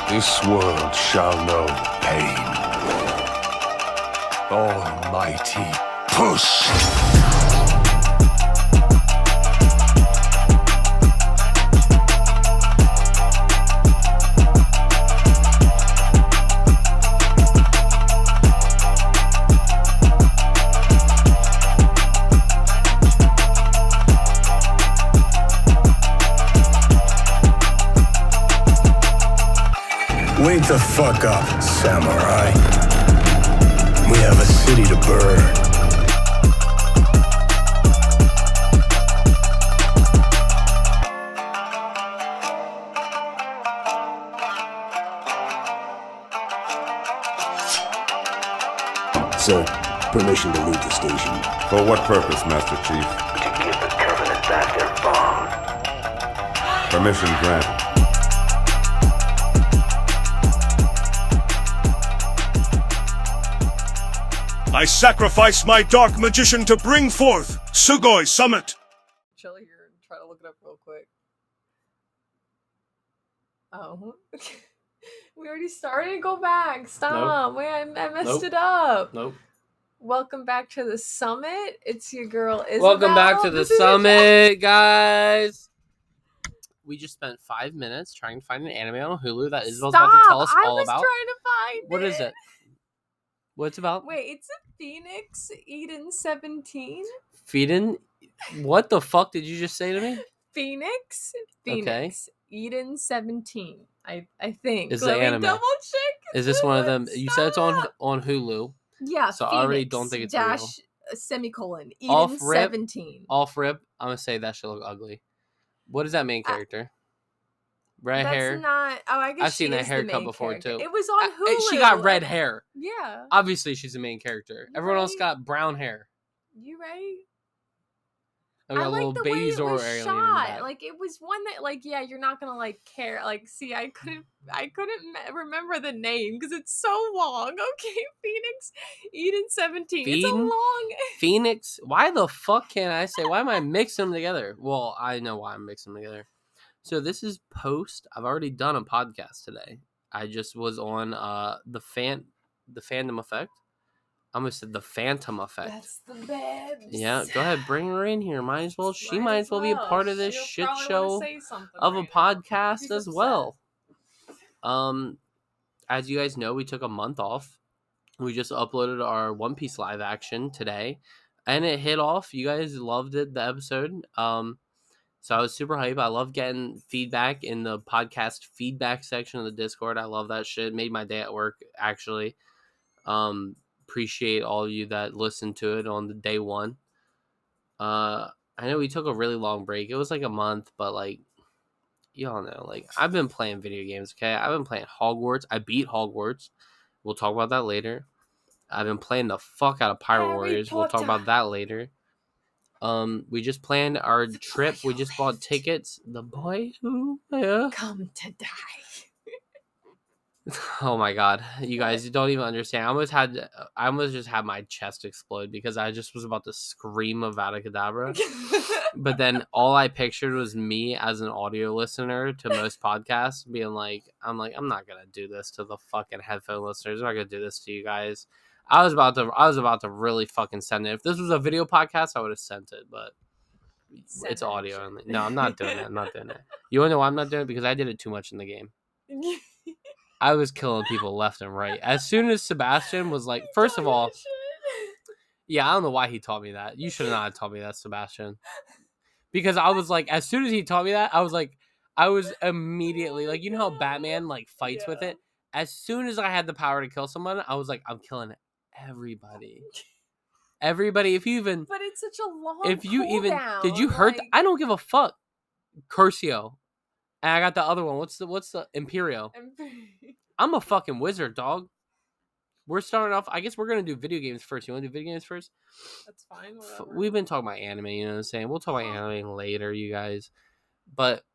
This world shall know pain. Almighty push! Wake the fuck up, samurai. We have a city to burn. Sir, permission to leave the station. For what purpose, Master Chief? To give the Covenant back their bomb. Permission granted. I sacrifice my dark magician to bring forth Sugoi Summit! Chill here and try to look it up real quick. Oh. We already started? Go back. Stop. Nope. Wait, I messed it up. Nope. Welcome back to the summit. It's your girl Isabel. Welcome back to the This is summit, guys. We just spent 5 minutes trying to find an anime on Hulu that Isabel's about to tell us all about. I was trying to find What is it? What's about? Wait, it's a Phoenix Eden 17? Feedin'? What the fuck did you just say to me? Phoenix Okay. Eden 17. I think. Is the Let me anime. double check. Is this one of them? You said it's on Stop. Hulu. Yeah, So I already don't think it's dash real. semicolon Eden Off rip. 17. Off rip, I'm gonna say that should look ugly. What is that main character? Red That's hair. not. Oh, I guess I've seen she that is the haircut main before, character. too. It was on Hulu. She got red hair. Yeah, Obviously, she's the main character. Everyone else Right. got brown hair. you right. I got a little like the baby way it Zoro was alien in the shot. back. Like it was one that, like, yeah, you're not gonna like care. Like, see, I couldn't remember the name because it's so long. Okay, Phoenix Eden 17. It's a Eden? long. Phoenix? Why the fuck can't I say? Why am I mixing them together? Well, I know why I'm mixing them together. So this is post. I've already done a podcast today. I just was on the Fandom Effect. I almost said the Phantom Effect. That's the babs. Yeah, go ahead, bring her in here. Might as well. She might as well be a part of this She'll shit probably show wanna say something of a right now. podcast She's as upset. well. As you guys know, we took a month off. We just uploaded our One Piece live action today, and it hit off. You guys loved it, the episode. So I was super hype. I love getting feedback in the podcast feedback section of the Discord. I love that shit. Made my day at work, actually. Appreciate all of you that listened to it on the day one. I know we took a really long break. It was like a month, but like, y'all know, like, I've been playing video games, okay? I've been playing Hogwarts. I beat Hogwarts. We'll talk about that later. I've been playing the fuck out of Pirate Harry Warriors. We'll talk Potter. about that later. We just planned our trip. We just bought tickets. The boy who, yeah. Come to die. Oh my god, you guys, you don't even understand. I almost just had my chest explode because I just was about to scream Avada Kedavra. But then all I pictured was me as an audio listener to most podcasts being like, I'm not gonna do this to the fucking headphone listeners. I'm not gonna do this to you guys. I was about to really fucking send it. If this was a video podcast, I would have sent it, but Send it's that audio shit. only. No, I'm not doing it. I'm not doing it. You wanna know why I'm not doing it? Because I did it too much in the game. I was killing people left and right. As soon as Sebastian was like, first of all, yeah, I don't know why he taught me that. You should not have taught me that, Sebastian. Because I was like, as soon as he taught me that, I was immediately like, you know how Batman like fights with it? As soon as I had the power to kill someone, I was like, I'm killing everybody. Everybody, if you even, But it's such a long. if you even, cooldown, did you hurt? like- I don't give a fuck. Curcio. And I got the other one. What's the Imperio? I'm a fucking wizard, dog. We're starting off. I guess we're gonna do video games first. You want to do video games first? That's fine. Whatever. We've been talking about anime. You know what I'm saying? We'll talk about anime later, you guys. But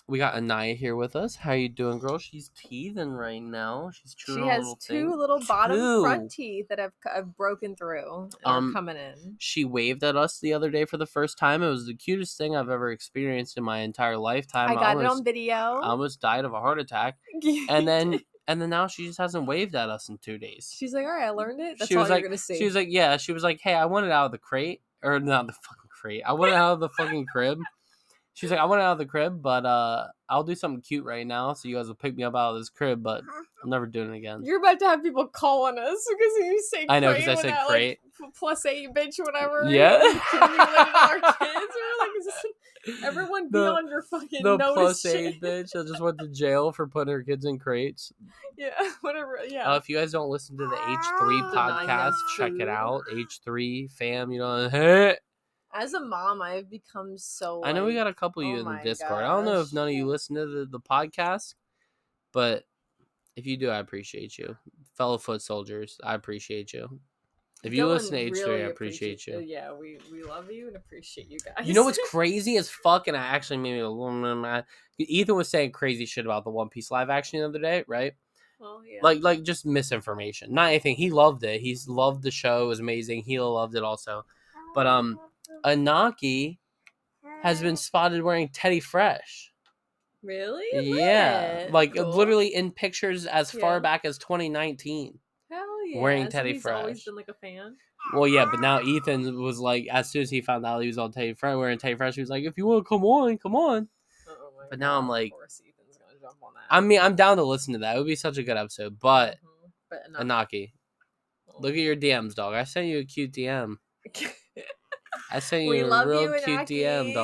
We got Anaya here with us. How you doing, girl? She's teething right now. She's chewing She on a has little two thing. little bottom front Two. teeth that have broken through and are coming in. She waved at us the other day for the first time. It was the cutest thing I've ever experienced in my entire lifetime. I got it on video. I almost died of a heart attack. And then now she just hasn't waved at us in 2 days. She's like, all right, I learned it. That's She all was you're like, gonna see. she was like, yeah. She was like, hey, I want it out of the crate, or not the fucking crate. I want it out of the fucking crib. She's like, I want it out of the crib, but I'll do something cute right now, so you guys will pick me up out of this crib, but I'm never doing it again. You're about to have people calling us because you say I know, crate 'cause I said when crate. Like, +8 bitch, whatever. Yeah. Accumulated our kids. We're like, is this, everyone be on your fucking The notice +8 shit. bitch that just went to jail for putting her kids in crates. Yeah, whatever. Yeah. If you guys don't listen to the H3 Denying them podcast, check it food. out. H3 fam, you know. As a mom, I've become so. I know we like, got a couple of you oh in the my Discord. I don't know if gosh. none of you listen to the podcast, but if you do, I appreciate you. Fellow foot soldiers, I appreciate you. If you Dylan listen to H3, really I appreciate you. Yeah, we love you and appreciate you guys. You know what's crazy as fuck, and I actually made me a little mad. Ethan was saying crazy shit about the One Piece live action the other day, right? Well, yeah. Like just misinformation. Not anything. He loved it. He's loved the show. It was amazing. He loved it also. But Anaki has been spotted wearing Teddy Fresh. Really? Yeah. Lit. Like Cool. literally in pictures as far Yeah. back as 2019. Hell yeah. wearing So Teddy he's always Fresh. been like a fan. Well, yeah, but now Ethan was like, as soon as he found out he was on Teddy Fresh, wearing Teddy Fresh, he was like, if you want to come on, come on. Oh my But now I'm God, like- of course Ethan's gonna jump on that. I mean, I'm down to listen to that. It would be such a good episode. But Mhm. But Anaki, look at your DMs, dog. I sent you a cute DM. I sent We you a love real you, cute DM,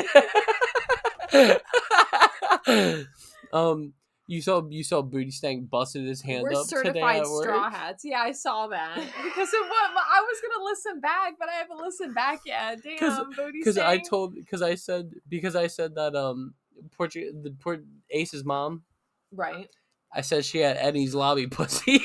Inaki. dog. You saw Booty Stank busted his hand We're up today certified at work. straw hats. Yeah, I saw that. Because of what? I was gonna listen back, but I haven't listened back yet. Damn, booty Because I stank. said that Port Ace's mom. Right. I said she had Eddie's lobby pussy.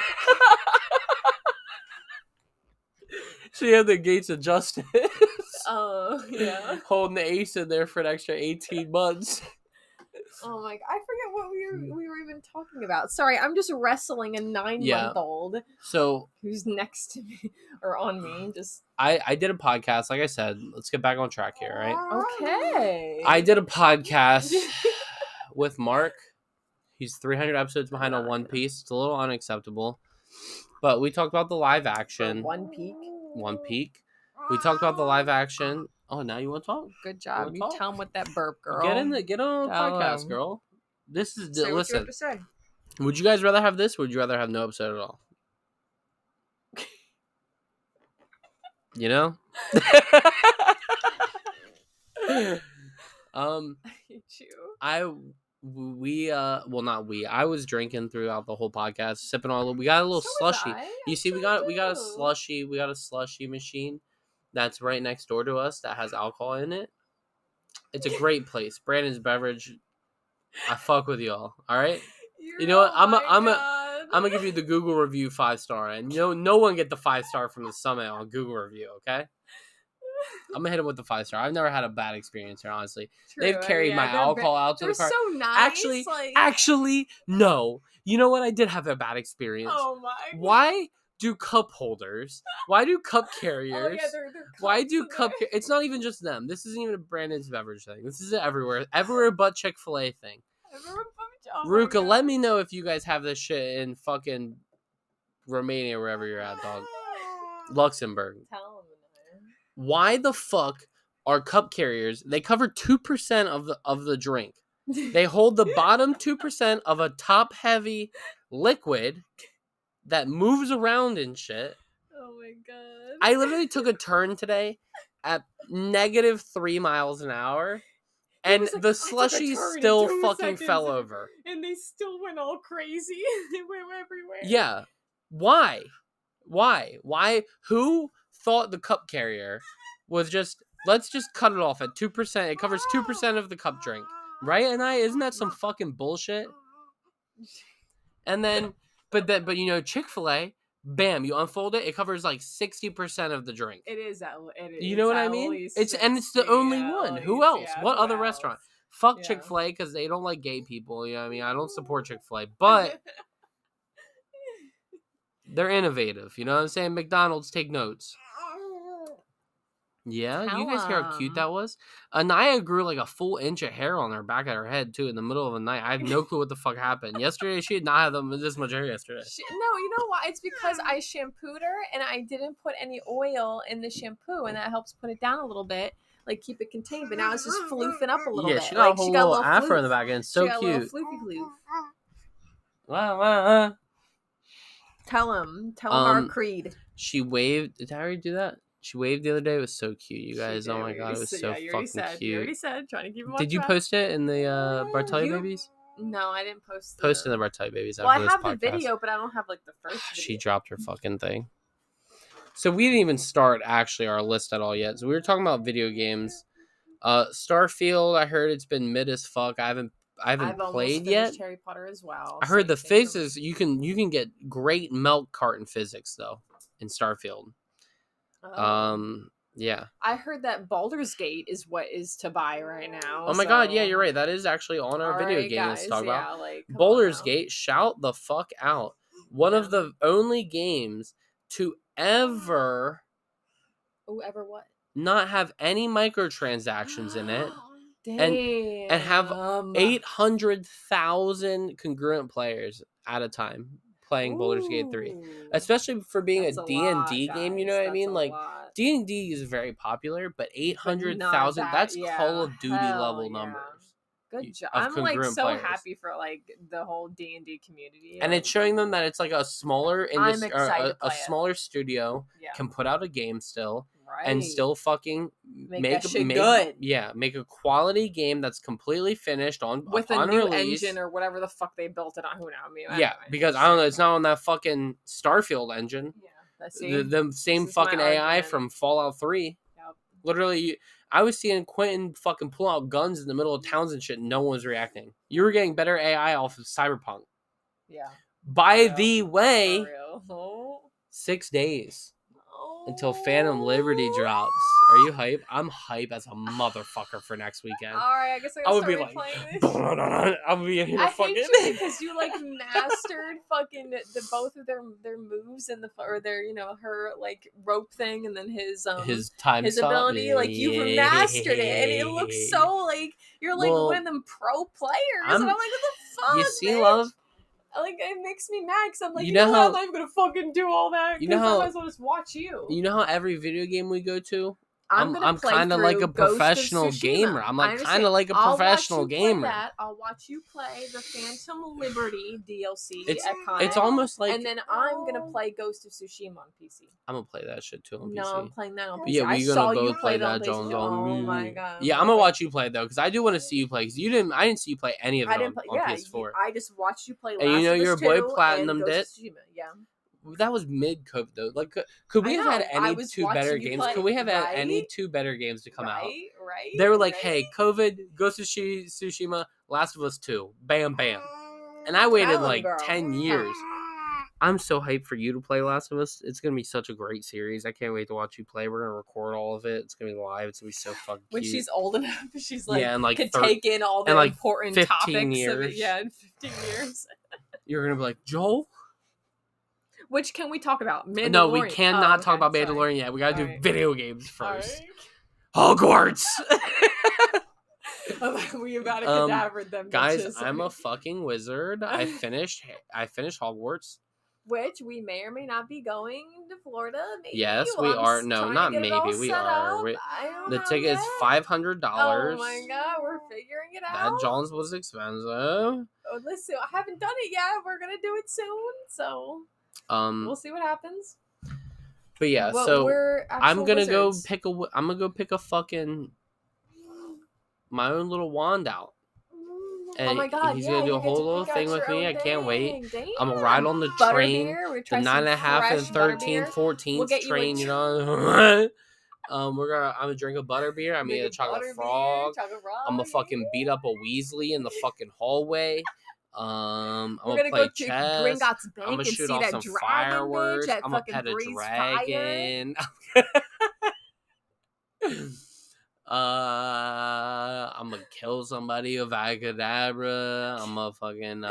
She had the gates of justice. Oh yeah. Holding the Ace in there for an extra 18 months. Oh my god, I forget what we were even talking about. Sorry, I'm just wrestling a 9-month-old So who's next to me or on me. Just I did a podcast, like I said. Let's get back on track here, right? okay. I did a podcast with Mark. He's 300 episodes behind on One Piece. It's a little unacceptable. But we talked about the live action. One Peak. One Peak. We talked about the live action. Oh, now you want to talk? Good job. wanna You talk? tell him with that burp, girl. Get on the Tell podcast, him. girl. This is Say what you listen. have to say. Would you guys rather have this? Or would you rather have no episode at all? You know. I hate you. I was drinking throughout the whole podcast, sipping on we got a little So was slushy. I. You see, we So got a too. slushy. We got a slushy machine that's right next door to us that has alcohol in it. It's a great place. Brandon's Beverage. I fuck with y'all. All right. You know what? I'm gonna give you the Google review 5-star, and no one get the 5-star from the summit on Google review. Okay. I'm gonna hit him with the 5-star. I've never had a bad experience here, honestly. They've carried my alcohol out to They're the car. so nice. Actually, no. You know what? I did have a bad experience. Oh my. God. Why do cup holders? Why do cup Oh carriers? yeah, they're Why cups do and cup? they're- It's not even just them. This isn't even a Brandon's Beverage thing. This is everywhere but Chick-fil-A thing. Oh my Ruka, God. let me know if you guys have this shit in fucking Romania, wherever you're at, dog. Luxembourg. Tell him. Why the fuck are cup carriers? They cover 2% of the drink. They hold the bottom 2% of a top heavy liquid that moves around and shit. Oh my God. I literally took a turn today at -3 miles an hour, and was like, the "I took a slushy turn in still 2 fucking seconds." fell over. And they still went all crazy. They went everywhere. Yeah. Why? Who thought the cup carrier was just, let's just cut it off at 2%. It covers 2% of the cup drink. Right? And isn't that some fucking bullshit? And then, but Chick-fil-A, bam, you unfold it, it covers like 60% of the drink. It is. It is You know what I at mean? least It's the only 60, one. at Who least, else? yeah, What who other else? restaurant? Fuck Yeah. Chick-fil-A because they don't like gay people. You know what I mean? I don't support Chick-fil-A, but they're innovative. You know what I'm saying? McDonald's, take notes. Yeah, you guys hear how cute that was? Anaya grew like a full inch of hair on her back of her head too in the middle of the night. I have no clue what the fuck happened. Yesterday, she did not have this much hair yesterday. No, you know why? It's because I shampooed her and I didn't put any oil in the shampoo, and that helps put it down a little bit, like keep it contained. But now it's just floofing up a little bit. She got a whole little afro in the floof. back end. So she got cute. A little floofy floof. Wow. Tell him our creed. She waved. Did I already do that? She waved the other day. It was so cute, you guys. Oh my god, it was so fucking cute. You already said, trying to keep him on Did you track. post it in the Bartelli Babies? No, I didn't post. Post in the Bartelli Babies. Well, I after this have podcast. the video, but I don't have like the first. She Video. dropped her fucking thing. So we didn't even start actually our list at all yet. So we were talking about video games. Starfield. I heard it's been mid as fuck. I haven't played yet. Harry Potter as well. I heard the physics. You can get great milk carton physics though in Starfield. Yeah. I heard that Baldur's Gate is what is to buy right now. Oh my god, yeah, you're right. That is actually on our video game guys, to talk about. Like, Baldur's Gate, shout the fuck out. One of the only games to ever ever what? Not have any microtransactions in it. Damn. And have 800,000 congruent players at a time playing Baldur's Gate 3. Especially for being a D&D game, you know what I mean? Like, D&D is very popular, but 800,000, that's Call of Duty level numbers. Good job. I'm like so happy for like the whole D&D community. And it's showing them that it's like a smaller industry, a smaller studio can put out a game still. Right. And still fucking make good. Yeah, make a quality game that's completely finished with a new engine or whatever the fuck they built it on. Who knows? Yeah, because I don't know, it's not on that fucking Starfield engine. Yeah, the same fucking AI from Fallout 3. Yep. Literally, I was seeing Quentin fucking pull out guns in the middle of towns and shit. And no one was reacting. You were getting better AI off of Cyberpunk. Yeah. By the way, 6 days. Until Phantom Liberty drops. Are you hype? I'm hype as a motherfucker for next weekend. Alright, I guess I gotta start replaying this. I'll be in here fucking. I hate you because you like mastered fucking both of their moves and their her like rope thing and then his time ability. Yeah. Like you've mastered it and it looks so like you're like one of them pro players. And I'm like, what the fuck? You see, bitch? love. Like it makes me mad because I'm like, you know how, I'm not even gonna fucking do all that. You know how I might as well just watch you. You know how every video game we go to, I'm kind of like a professional gamer. I'm like kind of like a professional gamer. I'll watch you play the Phantom Liberty DLC. It's almost like, and then I'm gonna play Ghost of Tsushima on PC. I'm gonna play that shit too on PC. No, I'm playing that on PC. Yeah, we're gonna both play that, Jones. Oh my god. Yeah, I'm gonna watch you play though, because I do want to see you play. Because I didn't see you play any of it on PS4. I just watched you play. And you know your boy Platinum did. Yeah. That was mid COVID though. Like, could we have had any two better games? Could we have had any two better games to come out? Right. They were like, "Hey, COVID, Ghost of Tsushima, Last of Us 2, bam, bam," and I waited like 10 years. I'm so hyped for you to play Last of Us. It's gonna be such a great series. I can't wait to watch you play. We're gonna record all of it. It's gonna be live. It's gonna be so fucking cute. When she's old enough, she's like, and like could take in all the important 15 topics years. of it. Yeah, in 15 years. You're gonna be like, Joel. Which can we talk about? Mandalorian. No, we cannot talk about Mandalorian yet. We gotta do video games first. Right. Hogwarts! We about to cadaver them. Guys, bitches. I'm a fucking wizard. I finished Hogwarts. Which we may or may not be going to Florida. Maybe. Yes, we are. No, not maybe. We are. The ticket is $500. Oh my god, we're figuring it out. That John's was expensive. Oh, listen, I haven't done it yet. We're gonna do it soon, so we'll see what happens. But yeah, but so I'm gonna wizards. go pick a fucking my own little wand out. And oh my god, he's gonna do a whole little thing with me. I can't wait. Damn. I'm gonna ride on the train, the 9.5 and 13, 14th train. You know, I'm gonna drink a butterbeer. I'm gonna eat a chocolate frog. I'm gonna fucking beat up a Weasley in the fucking hallway. I'm gonna play chess. Gringotts Bank I'm gonna shoot off some fireworks. I'm gonna pet a dragon. I'm I'm gonna kill somebody with Acadabra. I'm gonna fucking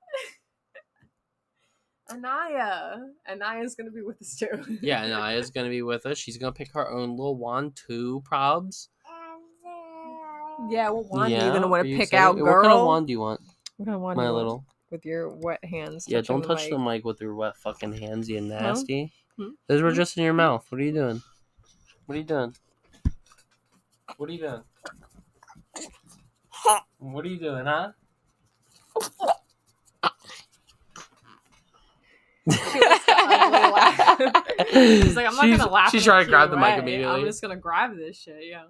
Anaya's gonna be with us too. yeah, Anaya's gonna be with us. She's gonna pick her own little wand too, probs. Yeah, what wand Yeah, are you gonna want are to you pick excited? out, girl? What kind of wand do you want? What kind of wand My do you want? little. With your wet hands. Yeah, touching don't touch the mic. mic with your wet fucking hands, you nasty. Hmm? Those were just in your mouth. What are you doing? What are you doing? What are you doing? What are you doing, huh? She's like, I'm not gonna laugh. She's in a trying to grab cute the mic way. immediately. I'm just gonna grab this shit. Yeah.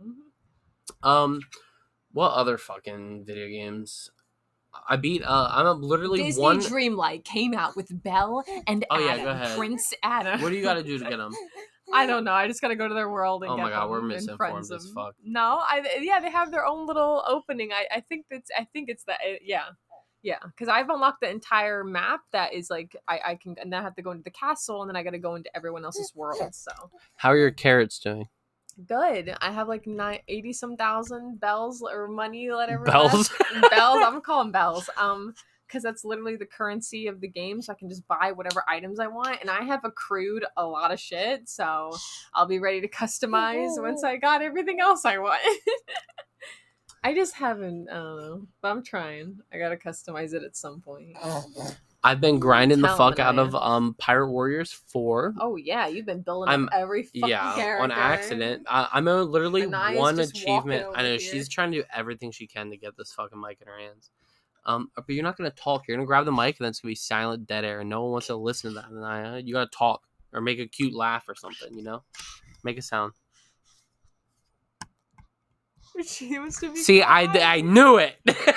What other fucking video games? I beat. I'm literally Disney one. Dreamlight came out with Belle and Oh, Adam, yeah, go ahead. Prince Adam. What do you got to do to get them? I don't know. I just gotta go to their world and Oh get my God, them we're and misinformed friends as them. fuck. No, they have their own little opening. I think it's that. Yeah, because I've unlocked the entire map. That is like I can, and then I have to go into the castle, and then I got to go into everyone else's world. So How are your carrots doing? good. I have like 80 some thousand bells or money, whatever. Bells? Bells. I'm gonna call them bells. Because that's literally the currency of the game, so I can just buy whatever items I want. And I have accrued a lot of shit, so I'll be ready to customize once I got everything else I want. I just haven't, I don't know, but I'm trying. I gotta customize it at some point. I've been grinding the Telling fuck out I of Pirate Warriors 4. Oh yeah, you've been building I'm- up every fucking character. On accident. I'm on literally Anaya's one just achievement. walking I know over she's here. trying to do everything she can to get this fucking mic in her hands. But you're not gonna talk. You're gonna grab the mic and then it's gonna be silent, dead air, and no one wants to listen to that. Anaya, you gotta talk or make a cute laugh or something. You know, make a sound. She wants to be See, I quiet. knew it.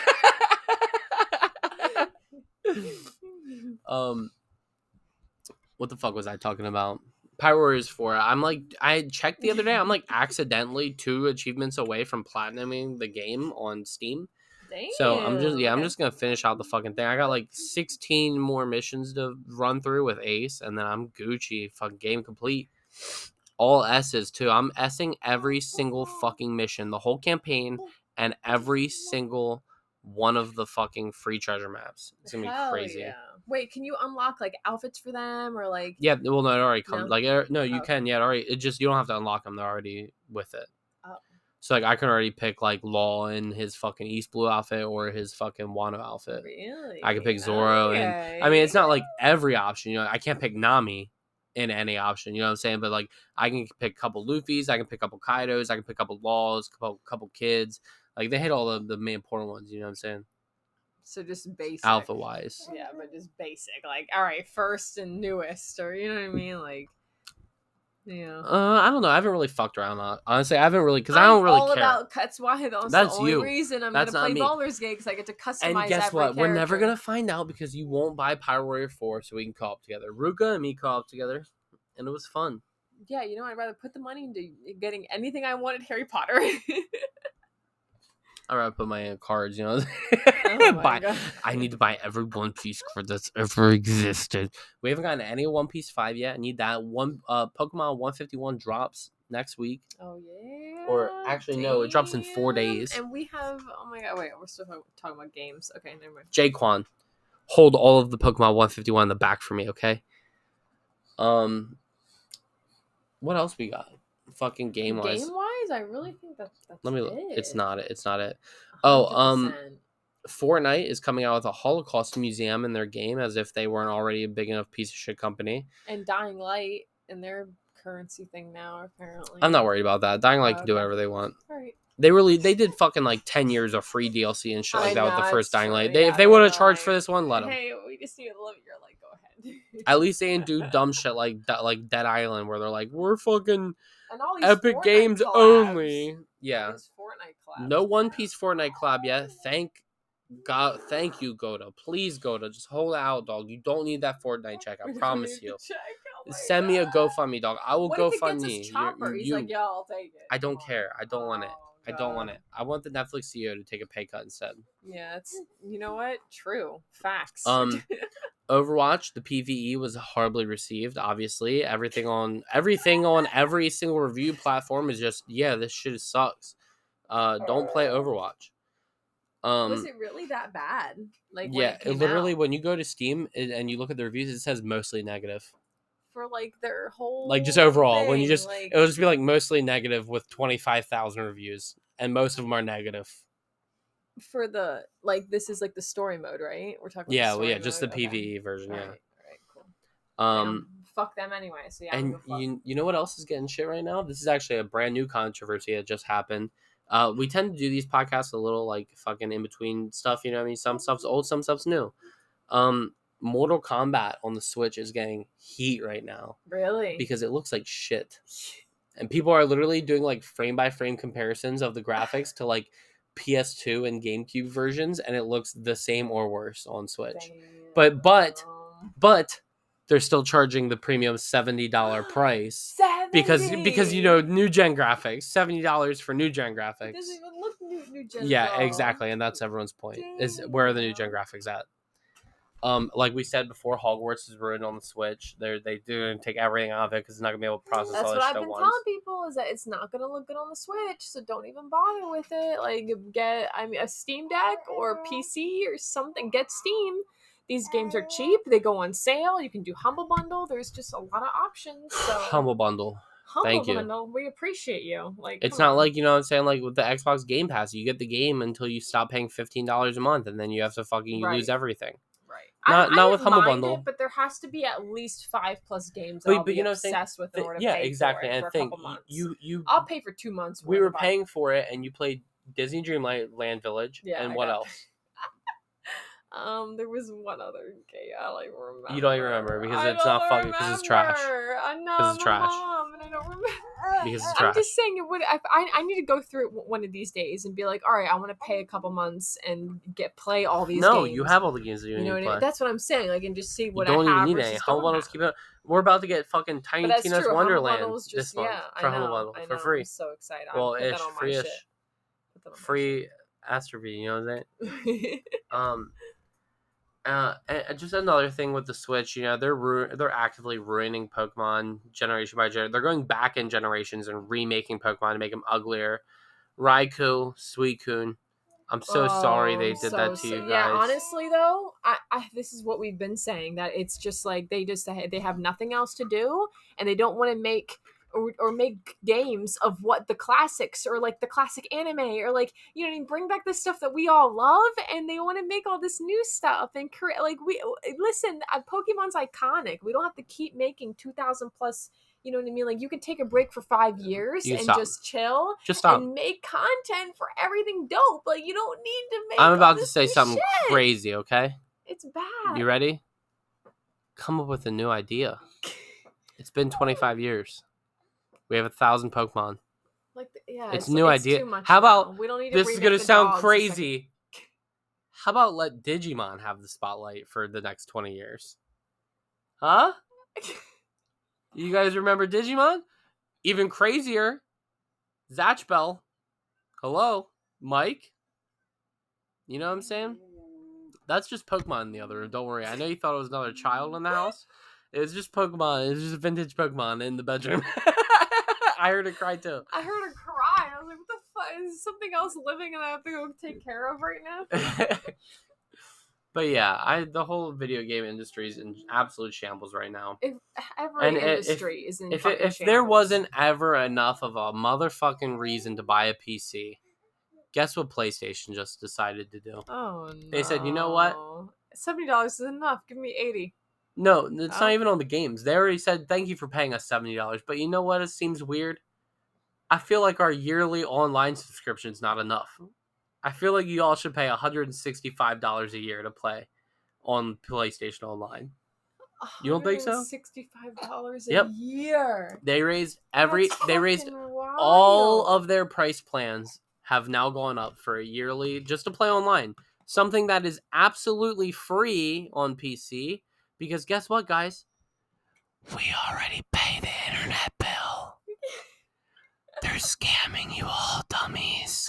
What the fuck was I talking about? Pirate Warriors 4. I checked the other day. I'm like accidentally 2 achievements away from platinuming the game on Steam. Damn. So I'm Okay. just gonna finish out the fucking thing. I got like 16 more missions to run through with Ace, and then I'm Gucci. Fucking game complete. All S's too. I'm S'ing every single fucking mission, the whole campaign, and every single one of the fucking free treasure maps. It's gonna be Hell crazy. yeah. Wait, can you unlock like outfits for them or like? Yeah, well, no, it already comes. No? Like, no, you Okay. can. Yeah, it already. It just you don't have to unlock them. They're already with it. Oh. So like, I can already pick like Law in his fucking East Blue outfit or his fucking Wano outfit. Really? I can pick Zoro, and I mean, it's not like every option. You know, I can't pick Nami in any option. You know what I'm saying? But like, I can pick a couple Luffy's, I can pick a couple Kaidos, I can pick a couple Laws, couple kids. Like they hit all the main important ones. You know what I'm saying? So just basic. Alpha wise. Yeah, but just basic. Like, all right, first and newest, or you know what I mean? Like, yeah. I don't know. I haven't really fucked around on it. Honestly, I haven't really because I don't really all care. About that's why that's That's the only you. reason I'm That's gonna not play me. Baldur's Gate because I get to customize. And guess every what? We're never character. gonna find out because you won't buy Pirate Warrior 4, so we can co-op together. Ruka and me co-op together, and it was fun. Yeah, you know, I'd rather put the money into getting anything I wanted Harry Potter. I'd rather put my cards. You know, Oh my buy. God. I need to buy every One Piece card that's ever existed. We haven't gotten any One Piece 5 yet. I need that one. Pokemon 151 drops next week. Oh yeah. Or actually, no, it drops in 4 Damn. days. And we have. Oh my God! Wait, we're still talking about games. Okay, never mind. Jaquan, hold all of the Pokemon 151 in the back for me, okay? What else we got? Fucking game wise. Game wise, I really think that's Let me it. look. It's not it. It's not it. Oh, 100%. Fortnite is coming out with a Holocaust museum in their game, as if they weren't already a big enough piece of shit company. And Dying Light and their currency thing now, apparently. I'm not worried about that. Dying Light can do Okay. whatever they want. All right. They did fucking like 10 years of free DLC and shit like I that with know, the first it's Dying true. Light. Yeah, If they would have they're charged like, for this one, let them. Hey, we just need to live your life. Go ahead. At least they didn't do dumb shit like Dead Island, where they're like, we're fucking And all these Epic Fortnite Games collabs. only. Yeah. These Fortnite collabs, No One man. Piece Fortnite collab yet. Thank God. Thank you, Goda. Please, Goda. Just hold out, dog. You don't need that Fortnite check. I We don't promise need the you. check. Oh my Send me a God. GoFundMe, dog. I will What if it GoFund gets us me. Chopper? He's like, yo, I'll take it. I don't care. I don't want it. Oh, I don't want God. it. I want the Netflix CEO to take a pay cut instead. Yeah, it's you know what? True facts. Overwatch, the PvE was horribly received. Obviously, everything on every single review platform is just this shit sucks. Don't play Overwatch. Was it really that bad? Like when yeah, it came literally out? when you go to Steam and you look at the reviews, it says mostly negative. For like their whole Like just overall, when you thing, just like, it'll just be like mostly negative with 25,000 reviews, and most of them are negative. for the like this is like the story mode, right? We're talking about the Yeah, well, story yeah, just the mode? Okay. PVE version. All Yeah. right, cool. Fuck Fuck them anyway. So yeah, I And don't give a fuck. you know what else is getting shit right now? This is actually a brand new controversy that just happened. We tend to do these podcasts a little like fucking in between stuff. You know what I mean? Some stuff's old, some stuff's new. Mortal Kombat on the Switch is getting heat right now Really? because it looks like shit, and people are literally doing like frame by frame comparisons of the graphics to like PS2 and GameCube versions, and it looks the same or worse on Switch. Damn. But they're still charging the premium $70 price because you know new gen graphics, $70 for new gen It graphics. doesn't even look new gen. Yeah, though. exactly, and that's everyone's point. Is where are the new gen graphics at? Like we said before, Hogwarts is ruined on the Switch. They do take everything out of it because it's not gonna be able to process That's all what this I've shit been at telling once. people is that it's not gonna look good on the Switch, so don't even bother with it. Like get a Steam Deck or a PC or something. Get Steam. These games are cheap. They go on sale. You can do Humble Bundle. There's just a lot of options. So Humble Bundle. Thank you. Bundle. We appreciate you. Like It's come not on. like, you know what I'm saying, like with the Xbox Game Pass, you get the game until you stop paying $15 a month, and then you have to fucking you lose Right. everything. Right. Not I with don't Humble mind Bundle. it, but there has to be at least 5+ games that But- I'll but be you know what I'm saying? obsessed with in order to Yeah, pay exactly. for it And for a think couple months. you I'll pay for 2 months. we worth were of paying for it, and you played Disney Dreamland Village, Yeah, and I what got- else? There was one other game. I don't even remember. You don't even remember because I it's not don't fucking because it's trash. remember. I know. 'Cause it's I'm a trash. mom and I don't remember. Because it's I'm trash. just saying it would. I need to go through it one of these days and be like, all right, I want to pay a couple months and play all these. No, games. you have all the games that you You know need what to I play. mean? That's what I'm saying. Like, and just see You what don't I have even need versus any. Humble don't Bundles have. keep it. We're about to get fucking Tiny But that's Tina's true. Humble Wonderland Bundle's this just month yeah. for I know. Humble Bundle I for know. free. I'm so excited. Well, I put that ish, on my free-ish. shit. Put that on my Free Astrophy, you know what I'm saying? shit. And just another thing with the Switch, you know, they're actively ruining Pokemon generation by generation. They're going back in generations and remaking Pokemon to make them uglier. Raikou, Suicune. I'm so sorry they did that to you guys. Yeah, honestly though, I this is what we've been saying, that it's just like they have nothing else to do and they don't want to make or make games of what the classics or like the classic anime or like, you know what I mean, bring back the stuff that we all love, and they want to make all this new stuff and create like listen, Pokemon's iconic. We don't have to keep making 2,000 plus. You know what I mean? Like, you can take a break for 5 years and stop. just chill Just stop. and make content for everything dope. Like, you don't need to make. I'm all about to this say new something shit. crazy, okay? It's bad. You ready? Come up with a new idea. It's been 25 years. We have 1,000 Pokemon. Like, yeah, It's new idea. Too much How about now. We don't need to this is remake gonna the sound dogs. It's crazy? How about let Digimon have the spotlight for the next 20 years? Huh? You guys remember Digimon? Even crazier, Zatch Bell. Hello, Mike. You know what I'm saying? That's just Pokemon in the other room. Don't worry. I know you thought it was another child in the house. It was just Pokemon. It was just a vintage Pokemon in the bedroom. I heard it cry too. I heard her cry. I was like, what the fuck? Is something else living and I have to go take care of right now? But yeah, the whole video game industry is in absolute shambles right now. If every And industry is in If fucking there shambles. wasn't ever enough of a motherfucking reason to buy a PC, guess what PlayStation just decided to do? Oh no. They said, you know what? $70 is enough. Give me 80. No, it's Oh. not even on the games. They already said thank you for paying us $70. But you know what? It seems weird. I feel like our yearly online subscription is not enough. I feel like you all should pay $165 a year to play on PlayStation Online. You don't think so? $65 Yep. a year. They raised That's all wild. of their price plans have now gone up for a yearly just to play online. Something that is absolutely free on PC. Because guess what, guys? We already pay the internet bill. They're scamming you all, dummies.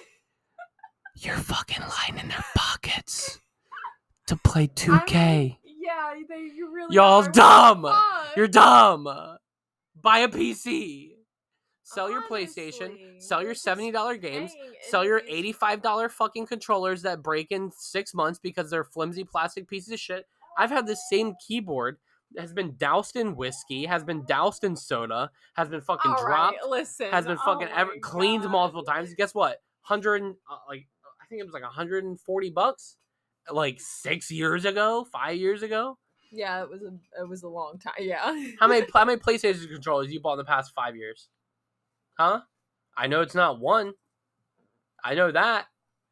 You're fucking lining their pockets to play 2K. I mean, yeah, you really Y'all are. dumb. What the fuck? You're dumb. Buy a PC. Sell your PlayStation. Honestly, Sell your we're just $70 games. paying Sell your anyways. $85 fucking controllers that break in 6 months because they're flimsy plastic pieces of shit. I've had the same keyboard that has been doused in whiskey, has been doused in soda, has been fucking All right, dropped, listen. has been fucking oh my cleaned God. multiple times. Guess what? I think it was like $140 like 6 years ago, 5 years ago. Yeah, it was a long time. Yeah. How many PlayStation controllers you bought in the past 5 years? Huh? I know it's not one. I know that.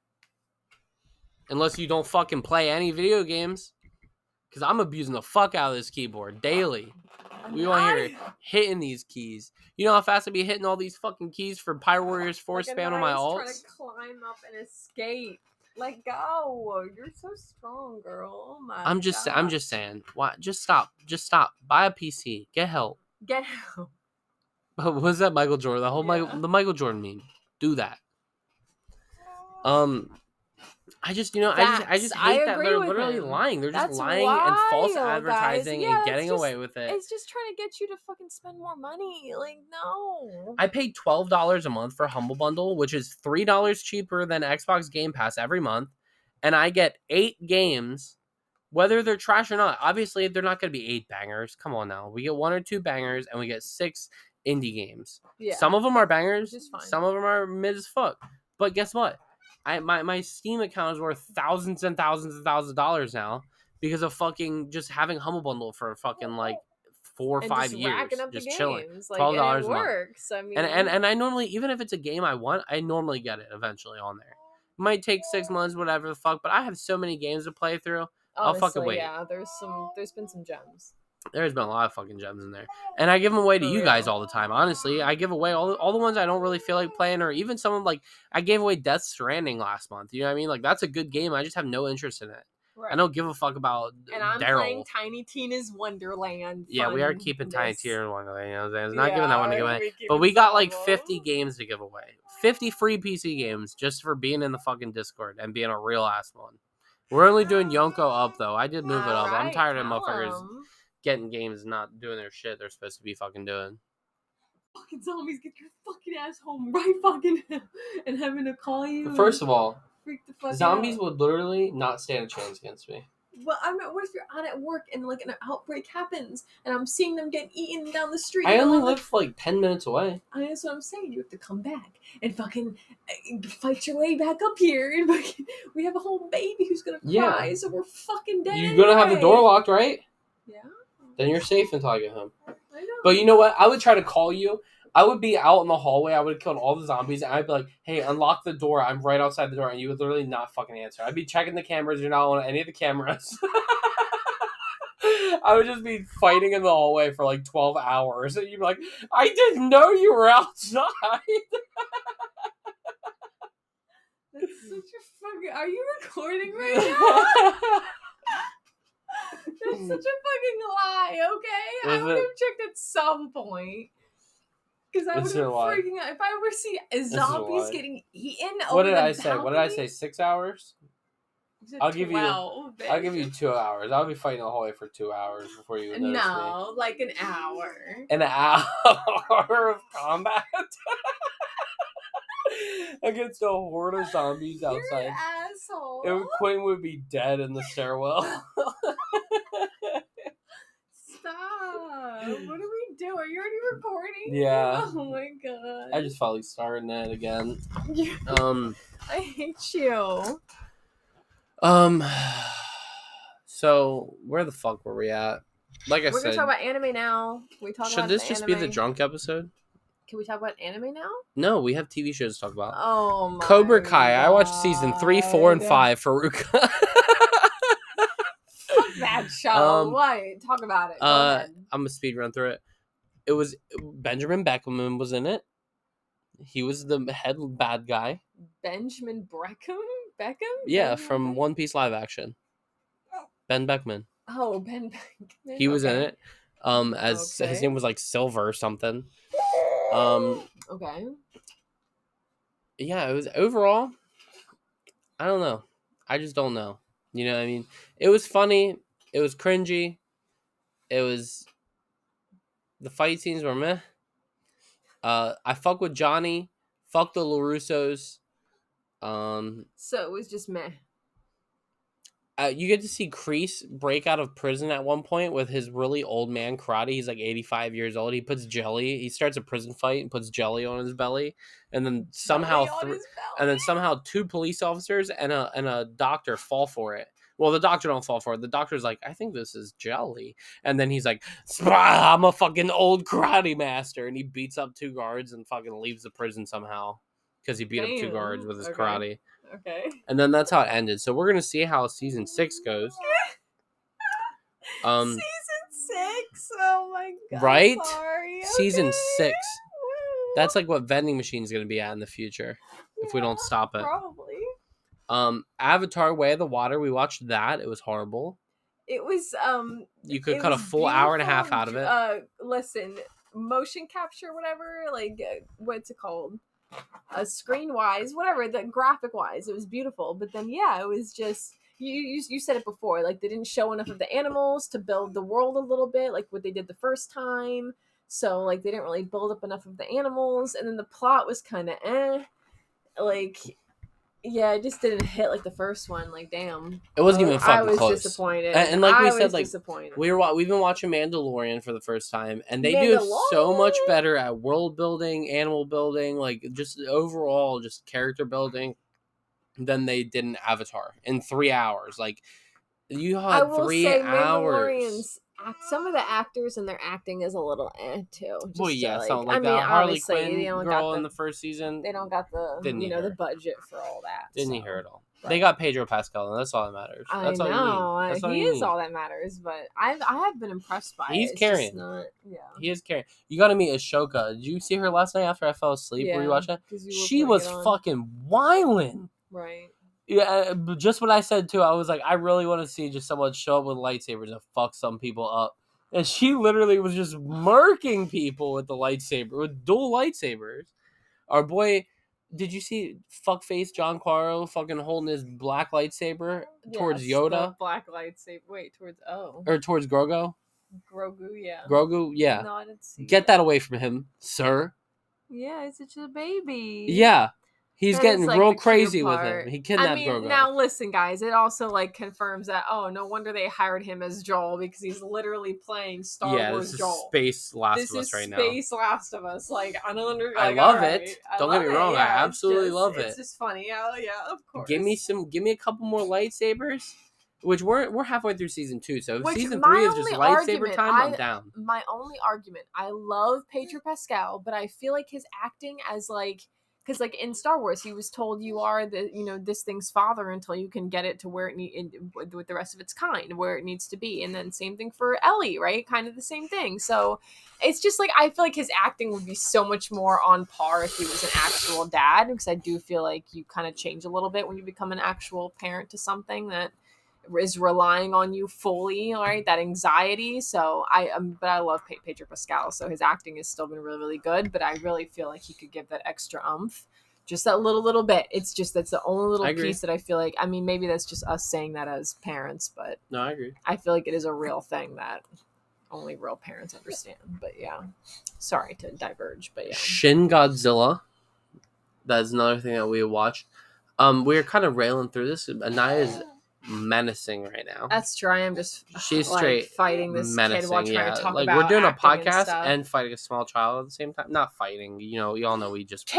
Unless you don't fucking play any video games. Because I'm abusing the fuck out of this keyboard daily. We want to hear it hitting these keys. You know how fast I'd be hitting all these fucking keys for Pyro Warriors 4 spam on my trying alts? to climb up and escape. Let go. You're so strong, girl. Oh my I'm just saying. Why? Just stop. Buy a PC. Get help. Get out. What was that Michael Jordan? The whole Yeah. Michael Jordan meme. Do that. I just hate that agree they're with literally him. lying. They're just That's lying and false wild, guys. advertising Yeah, and that's getting just- away with it. It's just trying to get you to fucking spend more money. Like, no. I pay $12 a month for Humble Bundle, which is $3 cheaper than Xbox Game Pass every month, and I get 8 games, whether they're trash or not. Obviously, they're not going to be 8 bangers. Come on now. We get 1 or 2 bangers, and we get 6 indie games. Yeah. Some of them are bangers. Which is fine. Some of them are mid as fuck. But guess what? My Steam account is worth thousands and thousands and thousands of dollars now because of fucking just having Humble Bundle for fucking like 4 or And 5 just years, racking up just the chilling. games. Like, $12 and a it month. works. I mean, And I normally, even if it's a game I want, I normally get it eventually on there. It might take 6 months, whatever the fuck, but I have so many games to play through. I'll fucking honestly, wait. Yeah, there's been some gems. There's been a lot of fucking gems in there. And I give them away to For you guys real. all the time. Honestly, I give away all the ones I don't really feel like playing, or even some of like I gave away Death Stranding last month. You know what I mean? Like that's a good game. I just have no interest in it. Right. I don't give a fuck about And I'm playing Daryl. Tiny Tina's Wonderland. Yeah, we are keeping Tiny funness. Tina one away. You know what I'm saying? It's not giving that one to give away. keep But it we got like simple. 50 games to give away. 50 free PC games just for being in the fucking Discord and being a real ass one. We're only doing Yonko up though. I did move it up. I'm Alright, tired of tell motherfuckers 'em. getting games and not doing their shit they're supposed to be fucking doing. Fucking zombies, get your fucking ass home right fucking now. And having to call you. First of all, freak the fuck zombies out. would literally not stand a chance against me. Well, I mean, what if you're out at work and like an outbreak happens and I'm seeing them get eaten down the street? I and only I'm live like 10 minutes away. That's what I'm saying. You have to come back and fucking fight your way back up here. And fucking, we have a whole baby who's gonna cry, Yeah. so we're fucking dead. You're gonna have the door anyway. locked, right? Yeah, Then you're safe until I get home. I know. But you know what? I would try to call you. I would be out in the hallway. I would have killed all the zombies. And I'd be like, hey, unlock the door. I'm right outside the door. And you would literally not fucking answer. I'd be checking the cameras. You're not on any of the cameras. I would just be fighting in the hallway for like 12 hours. And you'd be like, I didn't know you were outside. That's such a fucking. Are you recording right now? That's such a fucking lie. Okay, I Is would it? have checked at some point. Because I would It's have a lie. freaking out if I ever see a zombies lie. getting eaten. What over did the I say? What did I say? balcony. 6 hours? You said I'll give you- 12, I'll give bitch. you 2 hours. I'll be fighting the hallway for 2 hours before you notice me. No, like an hour. An hour of combat against a horde of zombies You're outside. an asshole. Quinn would be dead in the stairwell. Stop. What do we do? Are you already recording? Yeah. Oh my god. I just felt like starting it again. I hate you. So where the fuck were we at? Like I We're said, gonna talk about anime now. Can we talk should about this the just be the anime? drunk episode? Can we talk about anime now? No, we have TV shows to talk about. Oh my Cobra Kai. I watched season 3, 4, and God. 5 for Ruka. Fuck that show. What? Talk about it. Go ahead. I'm gonna speed run through it. It was Benjamin Beckham was in it. He was the head bad guy. Benjamin Beckham? Yeah, Benjamin from Beckham? One Piece live action. Ben Beckman. Oh, Ben Beckman. He was in Okay. it. As his Okay. name was like Silver or something. Okay. Yeah, it was overall. I don't know. I just don't know. You know what I mean? It was funny. It was cringy. It was. The fight scenes were meh. I fuck with Johnny. Fuck the LaRussos. So it was just meh. You get to see Kreese break out of prison at one point with his really old man karate. He's like 85 years old. He puts jelly. He starts a prison fight and puts jelly on his belly, and then somehow two police officers and a doctor fall for it. Well, the doctor don't fall for it. The doctor's like, I think this is jelly, and then he's like, I'm a fucking old karate master, and he beats up 2 guards and fucking leaves the prison somehow because he beat up 2 guards with his karate. Okay. And then that's how it ended. So we're gonna see how season 6 goes. Season 6. Oh my god. Right? Sorry. Season 6. Woo. That's like what vending machine's gonna be at in the future if we don't stop it. Probably. Avatar: Way of the Water. We watched that. It was horrible. It was You could cut a full hour and a half out of it. Listen, motion capture, whatever. Like, what's it called? Screen wise, whatever, the graphic wise, it was beautiful. But then it was just you said it before, like they didn't show enough of the animals to build the world a little bit, like what they did the first time. So like they didn't really build up enough of the animals, and then the plot was kind of like it just didn't hit like the first one. Like damn, it wasn't even fucking close. I was disappointed, and like we said, like disappointed. we've been watching Mandalorian for the first time, and they do so much better at world building, animal building, like just overall just character building than they did in Avatar in 3 hours. Like you had 3 hours. Some of the actors and their acting is a little too. Well, yeah, something like that. Harley Quinn girl in the first season. They don't got the the budget for all that. Didn't you hear it all? But they got Pedro Pascal, and that's all that matters. That's I know. All he is all that matters, but I have been impressed by He's it. carrying. He is carrying. You got to meet Ashoka. Did you see her last night after I fell asleep? Were you watching that? She was fucking wildin'. Right. Yeah, just what I said too. I was like, I really want to see just someone show up with lightsabers and fuck some people up. And she literally was just murking people with the lightsaber, with dual lightsabers. Our boy, did you see fuckface John Quarro fucking holding his black lightsaber towards Yoda? Black lightsaber. Wait, towards or towards Grogu? Grogu, yeah. Grogu, yeah. No, I didn't see. Get that away from him, sir. Yeah, he's such a baby. Yeah. He's getting real crazy with him. He kidnapped Grogu. Now listen, guys, it also like confirms that no wonder they hired him as Joel, because he's literally playing Star Wars Joel. Space Last of Us right now. Space Last of Us. Like I don't understand. I love it. Don't get me wrong. I absolutely love it. It's just funny. Yeah, of course. Give me a couple more lightsabers. Which we're halfway through season 2, so if season 3 is just lightsaber time, I'm down. My only argument, I love Pedro Pascal, but I feel like his acting as because like in Star Wars, he was told you are this thing's father until you can get it to where it with the rest of its kind, where it needs to be. And then same thing for Ellie, right? Kind of the same thing. So it's just like, I feel like his acting would be so much more on par if he was an actual dad, because I do feel like you kind of change a little bit when you become an actual parent to something that is relying on you fully, right? That anxiety. So but I love Pedro Pascal, so his acting has still been really, really good, but I really feel like he could give that extra oomph, just that little bit. It's just, that's the only little piece that I feel like, I mean, maybe that's just us saying that as parents, but no, I agree. I feel like it is a real thing that only real parents understand. But yeah, sorry to diverge, but yeah. Shin Godzilla, that's another thing that we watched. We're kind of railing through this. Anaya's menacing right now. That's true. I am just she's straight fighting this menacing, kid while trying to talk like about we're doing a podcast and fighting a small child at the same time. Not fighting, you all know we just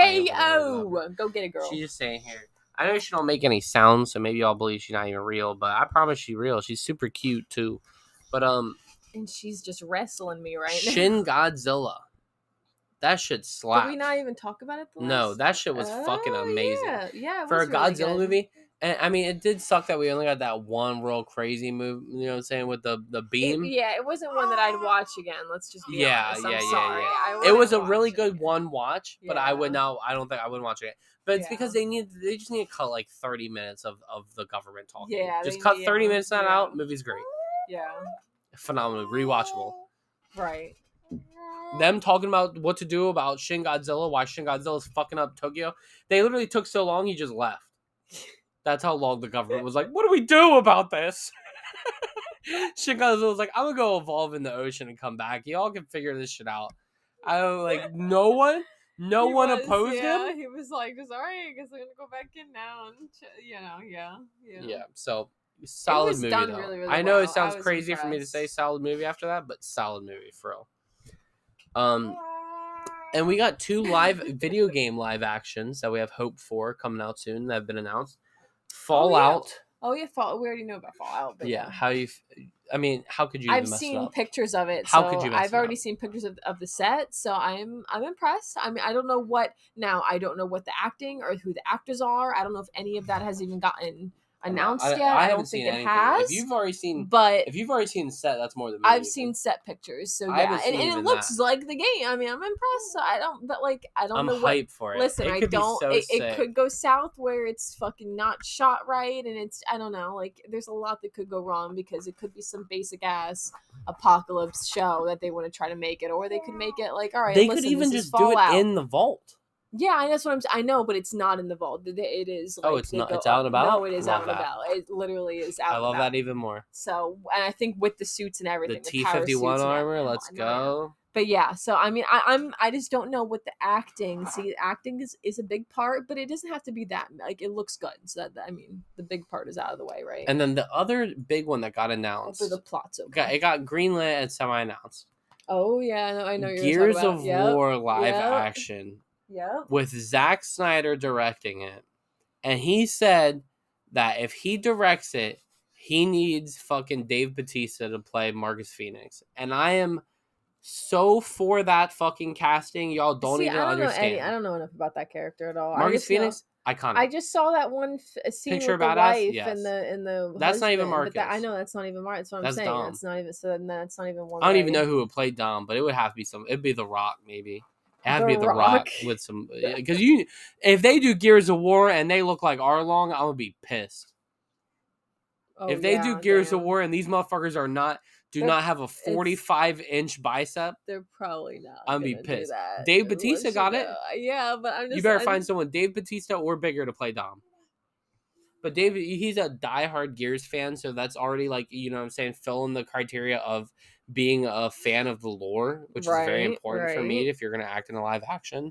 KO. Go get a girl. She's just saying here. I know she don't make any sounds, so maybe y'all believe she's not even real, but I promise she's real. She's super cute too. But and she's just wrestling me right now. Shin Godzilla. That shit slaps. Did we not even talk about it? No, that shit was fucking amazing. Yeah, for a Godzilla really movie. And I mean, it did suck that we only got that one real crazy move. You know what I'm saying, with the beam. It wasn't one that I'd watch again. Let's just be honest. I'm sorry. It was a really good one watch, but I don't think I would watch it. But it's because they just need to cut like 30 minutes of the government talking. Yeah, just cut 30 minutes of that out. Movie's great. Yeah. Phenomenal, rewatchable. Right. Them talking about what to do about Shin Godzilla, why Shin Godzilla is fucking up Tokyo. They literally took so long, he just left. That's how long the government was like, what do we do about this? Shin Godzilla was like, I'm going to go evolve in the ocean and come back. Y'all can figure this shit out. I was like, no one opposed him. He was like, just all right. I guess I'm gonna go back in now, and yeah. Yeah, so solid was movie done though. really, really I know well. it sounds I was crazy for me to say impressed. solid movie after that, but solid movie for real. And we got 2 live video game live actions that we have hope for coming out soon that have been announced. Fallout. Oh yeah, Fallout. We already know about Fallout. But Yeah, how could you even I've mess it seen up? pictures of it. How So could you mess I've it already up? seen pictures of the set, so I'm impressed. I mean, I don't know what the acting or who the actors are. I don't know if any of that has even gotten announced yet. I haven't don't think seen it anything. has. If you've already seen but the set, that's more than me. I've seen set pictures, so I yeah, haven't seen and even it looks that. like the game. I mean, I'm impressed. So I don't I'm know what. hyped for it. Listen, it I could don't. Be so It sick. could go south where it's fucking not shot right, and it's I don't know. Like, there's a lot that could go wrong because it could be some basic ass apocalypse show that they want to try to make it, or they could make it like, all right, They listen, could even this is just do it Fallout. in the vault. Yeah, that's what I know, but it's not in the vault. It is. Like, Oh, it's they not. go It's out and about. No, it is Love out and that. about. It literally is out. I love and about. that even more. So, and I think with the suits and The everything, T-51 suits and armor. everything, Let's I know. go. But yeah, so I mean, I just don't know what the acting. See, acting is a big part, but it doesn't have to be that. Like, it looks good, so that I mean, the big part is out of the way, right? And then the other big one that got announced. Hopefully the plot's okay. It got greenlit and semi-announced. Oh yeah, I know. Gears talking of about. War live Yep. action Yep. with Zack Snyder directing it, and he said that if he directs it, he needs fucking Dave Bautista to play Marcus Phoenix, and I am so for that fucking casting. Y'all don't even understand. I don't know enough about that character at all. Marcus Phoenix, iconic. I just saw that one scene Picture with the badass? wife Yes. and the That's not even husband, but Marcus. I know that's not even Marcus. That's what I'm That's saying. Dom. That's not even. So then that's not even one. I don't way. even know who would play Dom, but it would have to be it'd be The Rock, maybe. It has to The be The Rock Rock. with some, because if they do Gears of War and they look like Arlong, I'm gonna be pissed. Oh, If they do Gears of damn. War and these motherfuckers do not have a 45-inch bicep, They're probably not. I'm be gonna do pissed. that. Dave Bautista Once got you it. know. Yeah, but I'm just. you better find someone Dave Bautista or bigger to play Dom. But Dave, he's a diehard Gears fan, so that's already like, you know what I'm saying, filling the criteria of being a fan of the lore, which is very Right, important for me right. if you're gonna act in a live action.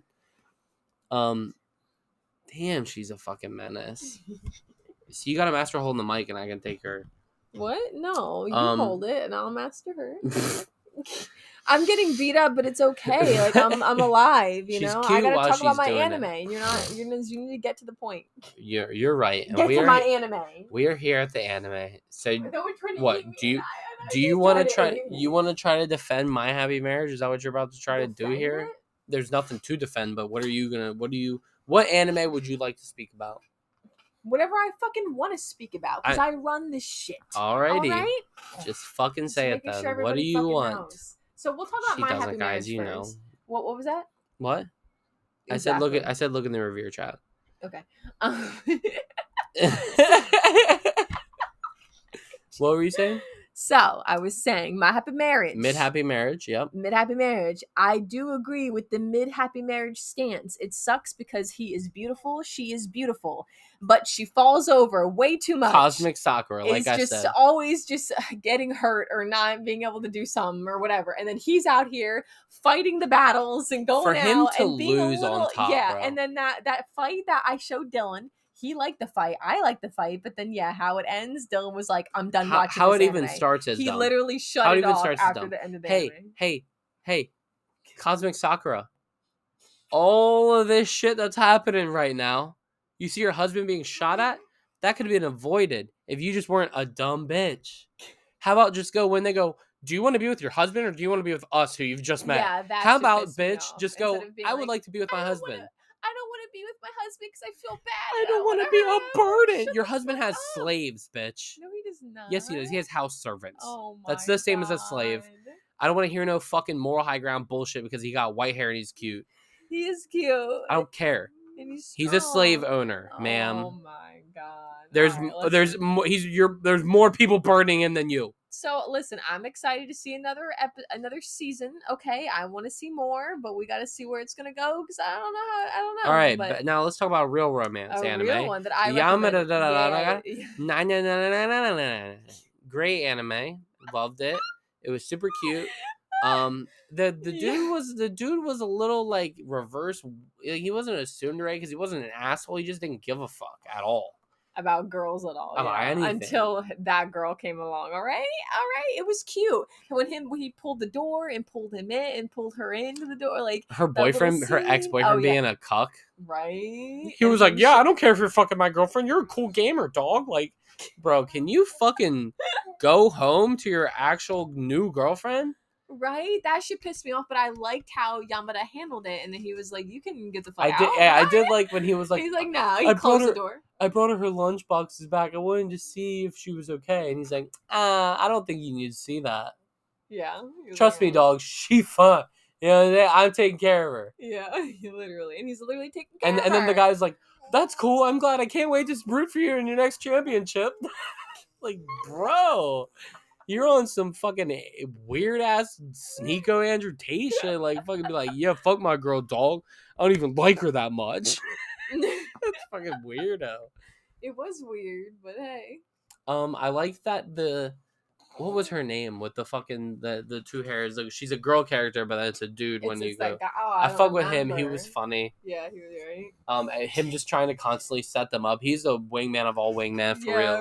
Damn, she's a fucking menace. So you gotta master holding the mic and I can take her. What? No, you Um, hold it, and I'll master her. I'm getting beat up, but it's okay. Like I'm alive. You She's know, I cute gotta while talk about she's my doing anime. it. You need to get to the point. You're right. And Get to my anime. we are here at the anime. So No one trying to what, eat me, do you- and I do you keep want to trying try? eat me. You want to try to defend My Happy Marriage? Is that what you're about to try to do Defend here? it? There's nothing to defend, but what anime would you like to speak about? Whatever I fucking want to speak about, because I run this shit. Alrighty, All right? just fucking Just say it making then. sure What do everybody you fucking want? knows. So we'll talk about She My doesn't, Happy guys. Marriage You first. know What was that? what? Exactly. I said look in the review chat. Okay. What were you saying? So I was saying My Happy Marriage. Mid Happy Marriage. Yep. Mid-happy marriage. I do agree with the mid-happy marriage stance. It sucks because he is beautiful, she is beautiful, but she falls over way too much. Cosmic Sakura, like Is I just said. always just getting hurt or not being able to do something or whatever, and then he's out here fighting the battles and going For him out to and being lose a on little, top, yeah. bro. And then that fight that I showed Dylan. He liked the fight. I liked the fight, but then how it ends. Dylan was like, "I'm done watching." How this it even anime. starts is He dumb. literally shut How it it even off starts is after dumb. the end of the Hey, anime. hey, Cosmic Sakura. All of this shit that's happening right now, you see your husband being shot at? That could have been avoided if you just weren't a dumb bitch. How about just go when they go, do you want to be with your husband or do you want to be with us who you've just met? Yeah, that How should about, piss me bitch, off. just go, Instead of being I would like to be with my I don't husband. want to be with my husband because I feel bad. I don't want to be a burden. Your husband has slaves, bitch. No, he does not. Yes, he does. He has house servants. Oh my That's the same as a slave. God. I don't want to hear no fucking moral high ground bullshit because he got white hair and he's cute. He is cute. I don't care. And he's He's a slave strong. owner, ma'am. Oh my god. There's All right, there's listen. there's more people burning him than you. So listen, I'm excited to see another season. Okay, I want to see more, but we got to see where it's gonna go because I don't know. All right, but but now let's talk about real romance a anime. real one that I Yama recommend. da da da da Yeah, da. yeah. Na, na, na, na, na, na, na. Great anime. Loved it. It was super cute. The dude was a little like reverse. He wasn't a tsundere because he wasn't an asshole. He just didn't give a fuck at all. About girls at all. About anything. Until that girl came along. All right. It was cute. When he pulled the door and pulled him in and pulled her into the door, like Her boyfriend, her ex-boyfriend being a cuck. Right. He was like, "Yeah, I don't care if you're fucking my girlfriend. You're a cool gamer, dog." Like, bro, can you fucking go home to your actual new girlfriend? Right? That shit pissed me off, but I liked how Yamada handled it, and then he was like, "You can get the fuck out." I did like when he was like, he's like, "No." He closed the door. I brought her lunch boxes back. I wanted to see if she was okay, and he's like, I don't think you need to see that. Yeah. Trust me, dog. She fine. You know, I'm taking care of her. Yeah, literally, and he's literally taking care of her. And then the guy's like, "That's cool. I'm glad. I can't wait to root for you in your next championship." Like, bro. You're on some fucking weird ass Sneeko Andrew Tate shit. Like, fucking be like, "Yeah, fuck my girl, dog. I don't even like her that much." That's fucking weirdo. It was weird, but hey. I like that what was her name with the fucking the two hairs? Like, she's a girl character, but it's a dude when you go. I fuck with him. He was funny. Yeah, he was right. Him just trying to constantly set them up. He's the wingman of all wingman for real. Yeah,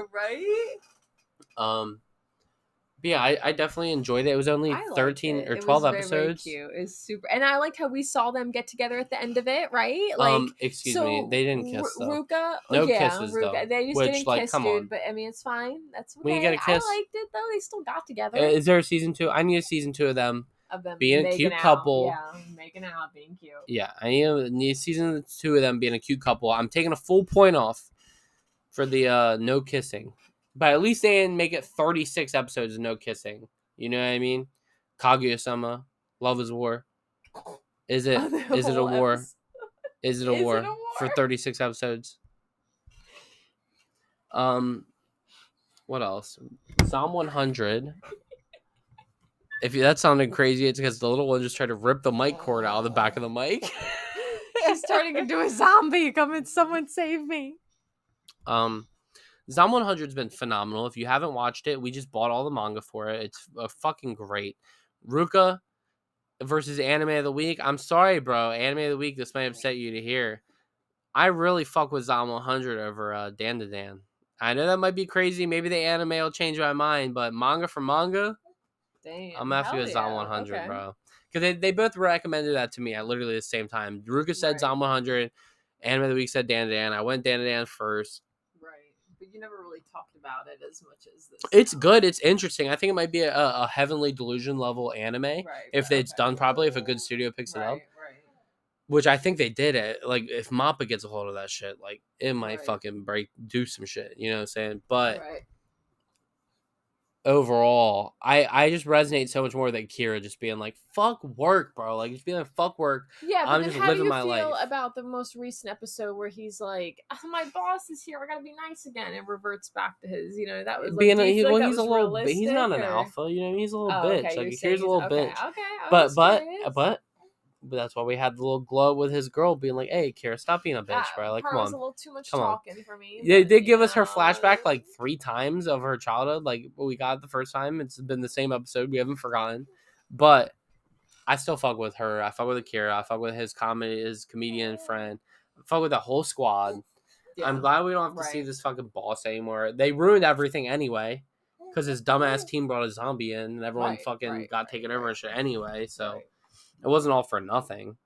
right. But yeah, I definitely enjoyed it. It was only 13 or 12 episodes. Very cute. It was super, and I liked how we saw them get together at the end of it. Right? Like, excuse me, they didn't kiss though. Ruka, no kisses Ruka. though. They just didn't kiss, dude. On. But I mean, it's fine. That's okay. When you get a kiss, I liked it though. They still got together. Is there a season 2? I need a season 2 of them. Being a cute couple. Yeah, making out, being cute. Yeah, I need season 2 of them being a cute couple. I'm taking a full point off for the no kissing. But at least they didn't make it 36 episodes of no kissing. You know what I mean? Kaguya-sama, Love is War. Is it a war? Is it a war for 36 episodes? What else? Psalm 100. If that sounded crazy, it's because the little one just tried to rip the mic cord out of the back of the mic. She's turning into a zombie. Come and someone save me. Zom 100's been phenomenal. If you haven't watched it, we just bought all the manga for it. It's fucking great. Ruka versus Anime of the Week. I'm sorry, bro. Anime of the Week, this may upset you to hear. I really fuck with Zom 100 over Dan to Dan. I know that might be crazy. Maybe the anime will change my mind, but manga for manga, damn, I'm going to have to go Zom 100, bro. Because they both recommended that to me at literally the same time. Ruka said Zom 100. Anime of the Week said Dan to Dan. I went Dan to Dan first. But you never really talked about it as much as this. It's good. It's interesting. I think it might be a Heavenly Delusion level anime if it's done properly. If a good studio picks it up, which I think they did it. Like if Mappa gets a hold of that shit, like it might fucking do some shit. You know what I'm saying? But overall, I just resonate so much more with Akira just being like, fuck work, bro. Like just being like, fuck work. Yeah, but I'm then just how living do you my feel life. about the most recent episode where he's like, oh, my boss is here, I gotta be nice again, and reverts back to his, you know, that was like, being he's a little bit. He's not an alpha, you know, he's a little bitch. Okay, like Akira's a little bitch. Okay, But that's why we had the little glow with his girl being like, "Hey, Kira, stop being a bitch, bro. Like, come on." Was a little too much come talking on. for me. They did give us her flashback like 3 times of her childhood. Like what we got the first time. It's been the same episode. We haven't forgotten. But I still fuck with her. I fuck with Akira. I fuck with his comedian friend. I fuck with the whole squad. Yeah. I'm glad we don't have to see this fucking boss anymore. They ruined everything anyway. Because his dumbass team brought a zombie in and everyone got taken over and shit anyway. So it wasn't all for nothing.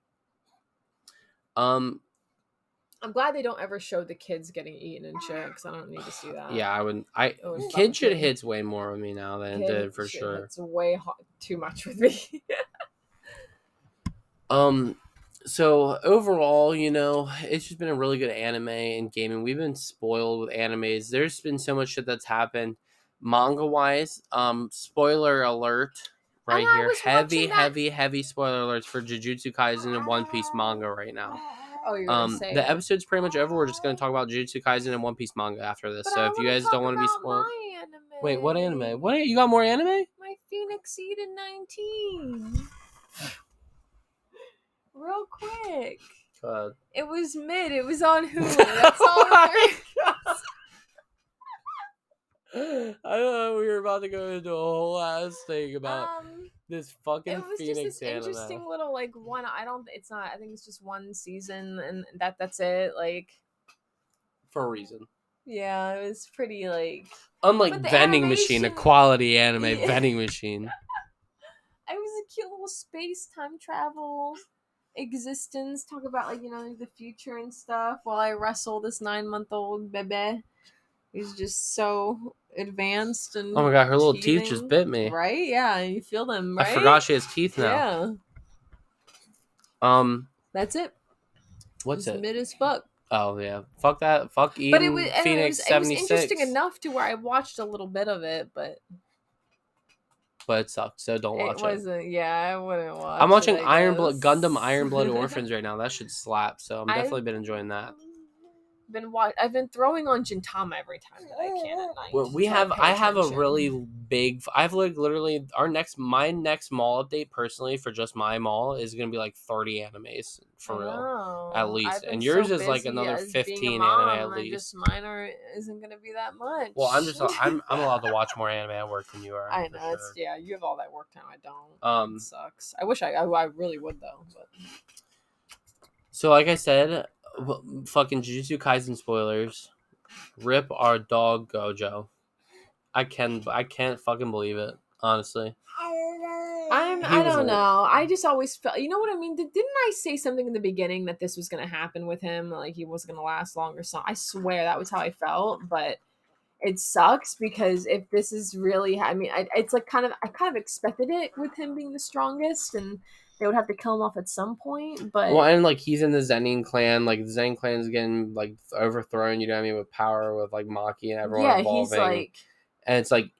I'm glad they don't ever show the kids getting eaten and shit because I don't need to see that. Yeah, I wouldn't. Kid shit hits way more with me now than it did for sure. It's way too much with me. So overall, you know, it's just been a really good anime and gaming. We've been spoiled with animes. There's been so much shit that's happened manga wise. Spoiler alert. Right here, heavy spoiler alerts for Jujutsu Kaisen and One Piece manga right now. Oh, you're gonna say the episode's pretty much over. We're just gonna talk about Jujutsu Kaisen and One Piece manga after this. But so if you guys don't want to be spoiled, wait, what anime? What you got more anime? My Phoenix Eden 19. Real quick. It was mid. It was on Hulu. That's all there is. I thought we were about to go into a whole ass thing about This fucking It was just Phoenix this anime. interesting little like one. It's not. I think it's just one season, and that's it. Like, For a reason. yeah, it was pretty like. Unlike But the Vending Machine, a animation- quality anime Yeah. vending machine. It was a cute little space time travel existence. Talk about like the future and stuff. While I wrestle this 9-month-old bebe, who's just so advanced and. Oh my god, her little teeth teething. just bit me. Right? Yeah, you feel them, right? I forgot she has teeth now. Yeah, that's it. What's It's it? mid as fuck. Oh yeah, fuck that. Fuck Eden But it was Phoenix it was 76. interesting enough to where I watched a little bit of it, but But it sucked, so don't watch it wasn't. Yeah, I wouldn't watch. I'm watching it, I guess. Gundam Iron Blood Orphans right now. That should slap. So I've definitely been enjoying that. I've been throwing on Gintama every time that I can at night. Well, I have a really big. I've like literally my next mall update personally for just my mall is gonna be like 30 animes for real. At least. And yours is like another 15 anime at least. Mine isn't gonna be that much. Well, I'm allowed to watch more anime at work than you are. I for know. It's, sure. yeah, you have all that work time. I don't. It sucks. I wish I really would though. But So like I said, fucking Jujutsu Kaisen spoilers. Rip our dog Gojo. I can't fucking believe it, honestly. I don't know. I just always felt, you know what I mean? Didn't I say something in the beginning that this was going to happen with him? Like he wasn't going to last long or something. I swear that was how I felt, but it sucks because if this is really, I mean, it's like I kind of expected it with him being the strongest and they would have to kill him off at some point, but... Well, and, like, he's in the Zenin clan. Like, the Zenin clan's getting, like, overthrown, you know what I mean, with power, with, like, Maki and everyone evolving. He's, like... And it's, like,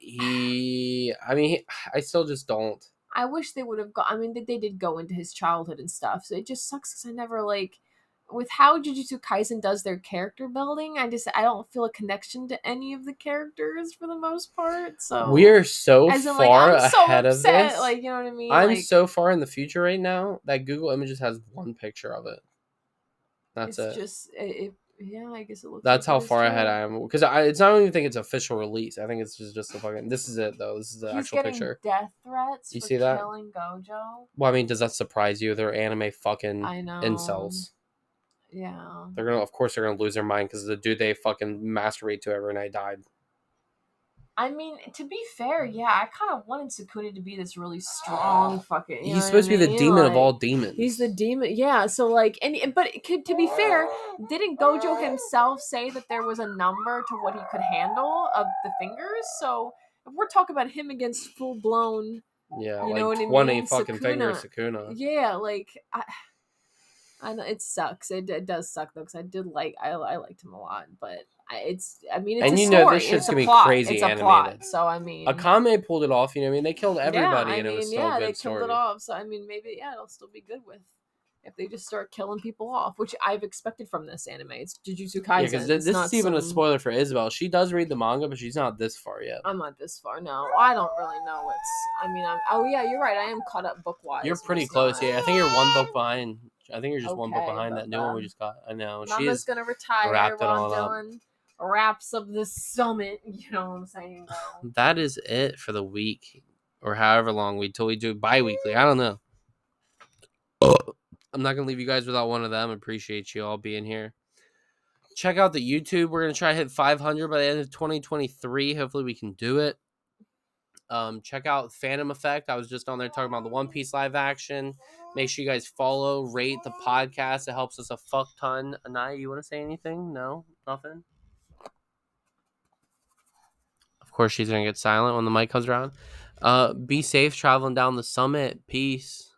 I still just don't. I wish they would have I mean, they did go into his childhood and stuff, so it just sucks because I never, like... With how Jujutsu Kaisen does their character building, I don't feel a connection to any of the characters for the most part. So we are so far ahead of this. Like, you know what I mean? I'm so far in the future right now that Google Images has one picture of it. That's it. It's just yeah, I guess it looks. That's like how far ahead I am because it's not even think it's official release. I think it's just a fucking. This is it though. This is the actual picture. Death threats. You for see that? Killing Gojo. Well, I mean, does that surprise you? They're anime fucking I know. incels. Yeah. Of course, they're gonna lose their mind because the dude they fucking masturbate to every night died. I mean, to be fair, yeah, I kind of wanted Sukuna to be this really strong fucking. He's supposed to be the demon of all demons. He's the demon, yeah. So like, to be fair, didn't Gojo himself say that there was a number to what he could handle of the fingers? So if we're talking about him against full blown, yeah, you like know what I 20 mean? fucking Sukuna. fingers, Sukuna. Yeah, like I know it sucks. It does suck though, because I liked him a lot, but it's and a you story. know this shit's It's a gonna be plot. crazy it's a animated. plot. So I mean, Akame pulled it off. You know what I mean? They killed everybody, yeah, and it was still a good they story. killed it off. So I mean, maybe it'll still be good with if they just start killing people off, which I've expected from this anime. It's Jujutsu Kaisen. Yeah, because this is even a spoiler for Isabel. She does read the manga, but she's not this far yet. I'm not this far. No, I don't really know what's. I mean, oh yeah, you're right. I am caught up book wise. You're pretty close. Yeah, I think you're one book behind. I think you're just one book behind that new one we just got. I know. Mama's gonna retire wrapped it while all up. I'm doing wraps of the summit. You know what I'm saying? That is it for the week, or however long till we do bi-weekly. I don't know. I'm not gonna leave you guys without one of them. Appreciate you all being here. Check out the YouTube. We're gonna try to hit 500 by the end of 2023. Hopefully, we can do it. Check out Phantom Effect. I was just on there talking about the One Piece live action. Make sure you guys follow, rate the podcast. It helps us a fuck ton. Anaya, you want to say anything? No? Nothing? Of course, she's going to get silent when the mic comes around. Be safe traveling down the summit. Peace.